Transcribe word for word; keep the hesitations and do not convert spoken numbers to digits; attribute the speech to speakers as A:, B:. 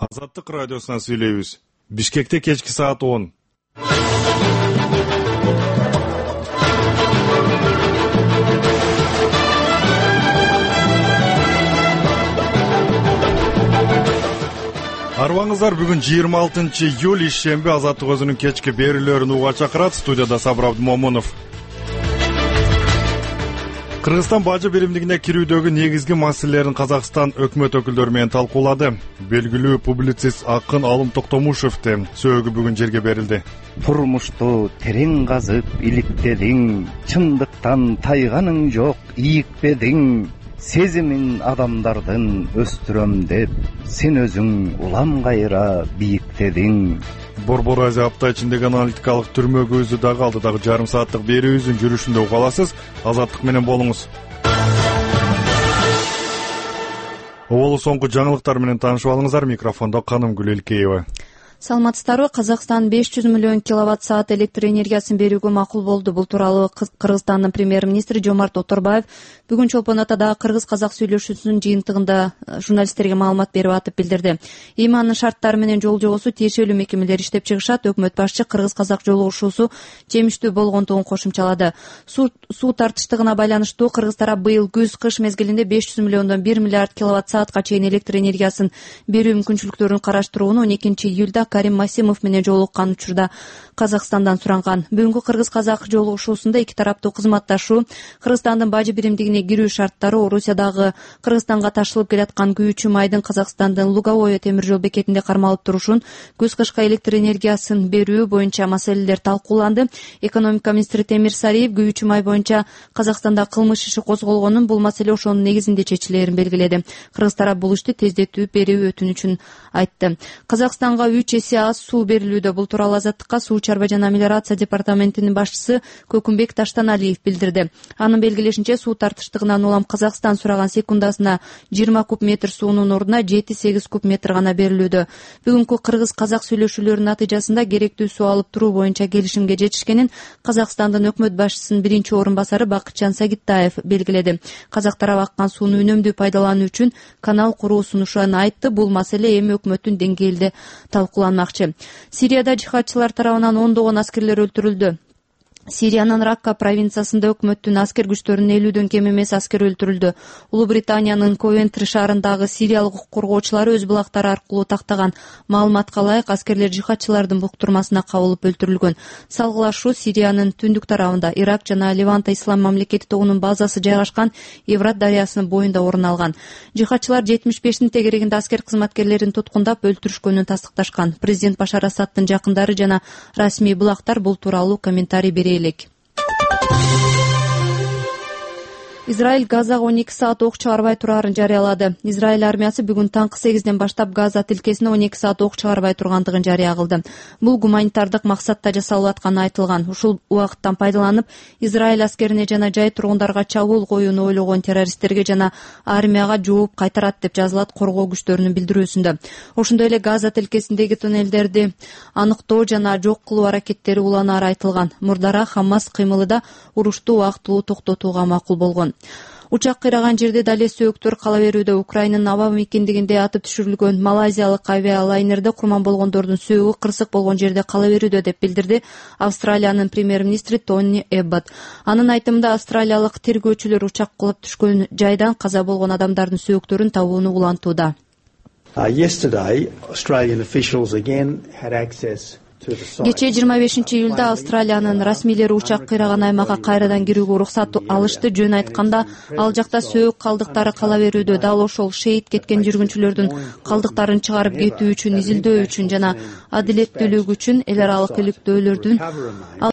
A: Азаттык радиосунан сүйлөйбүз. Бишкекте кечки саат он. Арбаңыздар, бүгүн жыйырма алтынчы июль ишемби. Азаттык өзүнүн кечки берүүлөрүн уга чакырат. Студияда Сабыр Абдымомунов. Кыргызстан бажы биримдигине кирүүдөгү негизги маселелерин Казакстан өкмөт өкүлдөрү менен талкуулады. Белгилүү публицист Акын Алым Токтомушевди сөөгү бүгүн жерге берилди.
B: Турмушту терең казып иликтедиң, чындыктан тайганың жок, ийикпедиң. Сезимин адамдардын өстүрөм деп, сен өзүң улам кайра бийиктедиң.
A: Борбор Азия апта ичиндеги аналитикалык түрмөгү өзү дагы алдыдагы жарым сааттык берүүбүздүн жүрүшүндө угаласыз. Азаттык менен болуңуз. Оболу соңку жаңылыктар менен таанышып алыңыздар. Микрофондо Канымгүл Элкеева.
C: Саламатсыздарбы? Казакстан беш жүз миллион киловатт саат электр энергиясын берүүгө макул болду. Бул тууралуу Кыргызстандын премьер-министри Жомарт Оторбаев бүгүн Чолпон Атадагы кыргыз-казак сүйлөшүүсүнүн жыйынтыгында журналисттерге маалымат берип атып билдирди. Эми анын шарттары менен жол жобосу тиешелүү мекемелер иштеп чыгышат. Өкмөт башчы кыргыз-казак жолугушуусу жемиштүү болгондугун кошумчалады. Суу суу тартыштыгына байланыштуу Кыргыз тарап быйыл күз-кыш мезгилинде беш жүз миллиондон бир миллиард киловатт саатка чейин электр энергиясын берүү мүмкүнчүлүктөрүн караштырууну он экинчи июлда Карим Масимов менен жолуккан учурда Казакстандан суранган. Бүгүнкү кыргыз-казак жолугушуусунда эки тараптуу кызматташуу, Кыргызстандын бажы биримдигине кирүү шарттары, Орусиядагы Кыргызстанга ташылып келаткан күйүүчү майдын Казакстандын Луговое темир жол бекетинде кармалып турушун, күз-кышка электр энергиясын берүү боюнча маселелер талкууланды. Экономика министри Темир Сариев күйүүчү май боюнча Казакстанда кылмыш иши козголгонун, бул маселе ошонун негизинде чечилерин белгиледи. Кыргыз тарап бул ишти тездетүү берүү өтүнүчүн айтты. Казакстанга үч эсе аз суу берилүүдө. Бул тууралуу Азаттыкка суу чарба жана мелиорация департаментинин башчысы Көкүмбек Таштаналиев билдирди. Анын белгилешинче, суу тартыштыгынан улам Казакстан сураган секундасына жыйырма куб метр суунун ордуна жети-сегиз куб метр гана берилүүдө. Бүгүнкү кыргыз-казак сүйлөшүүлөрүнүн натыйжасында керектүү суу алып туруу боюнча келишимге жетишкенин Казакстандын өкмөт башчысынын биринчи орун басары Бакытжан Сагиттаев белгиледи. Казак тарап аккан сууну үнөмдүү пайдалануу үчүн канал куруу сунушун айтты. Бул маселе эми өкмөттүн деңгээлде талкууланмакчы. Сирияда жихадчылар тарабынан ондогон аскерлер өлтүрүлдү. Сириянын Ракка провинциясында өкмөттүн аскер күчтөрүнүн элүүдөн кем эмес аскер өлтүрүлдү. Улуу Британиянын Ковентри шаарындагы сириялык укук коргоочулары өз булактары аркылуу тактаган маалыматка ылайык аскерлер жихадчылардын буктурмасына кабылып өлтүрүлгөн. Салгылашуу Сириянын түндүк тарабында, Ирак жана Ливанта ислам мамлекети тобунун базасы жайгашкан Еврат дарыясынын боюнда орун алган. Жихадчылар жетимиш бештин тегерегинде аскер кызматкерлерин туткундап өлтүрүшкөнүн тастыкташкан. Президент Башар Асадтын жакындары жана расмий булактар бул тууралуу комментарий бере Израиль Газага он эки саат ок чыгарбай турарын жарыялады. Израиль армиясы бүгүн таңкы сегизден баштап Газа тилкесине он эки саат ок чыгарбай тургандыгын жарыя кылды. Бул гуманитардык максатта жасалып атканы айтылган. Ушул убакыттан пайдаланып, Израиль аскерине жана жай тургундарга чабуул коюуну ойлогон террористтерге жана армияга жооп кайтарат деп жазылат коргоо күчтөрүнүн билдирүүсүндө. Ошондой эле Газа тилкесиндеги туннелдерди аныктоо жана жок кылуу аракеттери уланары айтылган. Мурдара Хамас кыймылы да урушту убактылуу токтотууга макул болгон. Учак кыйраган жерде дале сөөктөр кала берүүдө. Украинанын аба мекендигинде атып түшүрүлгөн малайзиялык авиалайнерде курман болгондордун сөөгү кырсык болгон жерде кала берүүдө деп билдирди Австралиянын премьер-министри Тони Эббот. Анын айтымында, австралиялык тергөөчүлөр учак кулап түшкөн жайдан каза болгон адамдардын сөөктөрүн табууну улантууда. Кечээ жыйырма бешинчи июлда Австралиянын расмийлери учак кыйраган аймакка кайрадан кирүүгө уруксат алышты. Жөн айтканда, ал жакта сөөк калдыктары кала берүүдө. Дал ошол шейит кеткен жүргүнчүлөрдүн калдыктарын чыгарып кетүү үчүн, изилдөө үчүн жана адилеттүүлүк үчүн эл аралык иликтөөлөрдүн